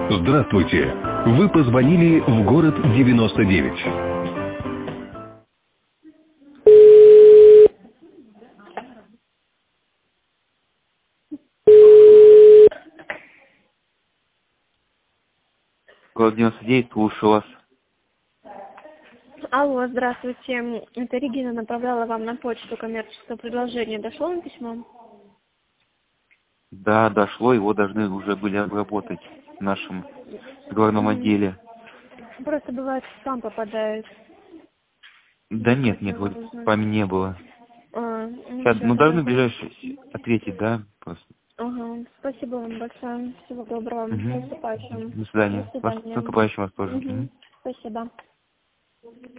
Здравствуйте. Вы позвонили в город 99. Город 99, слушаю вас. Алло, здравствуйте. Это Регина направляла вам на почту коммерческое предложение. Дошло вам письмо? Да, дошло, его должны уже были обработать в нашем договорном отделе. Просто бывает, в спам попадает. Да нет, вроде в спаме не было. Сейчас, Всё, должны в тогда. ближайшие ответить, да, просто. Ага, спасибо вам большое. Всего доброго. С Угу. наступающим. До До свидания. С свидания. наступающим вас тоже. Спасибо.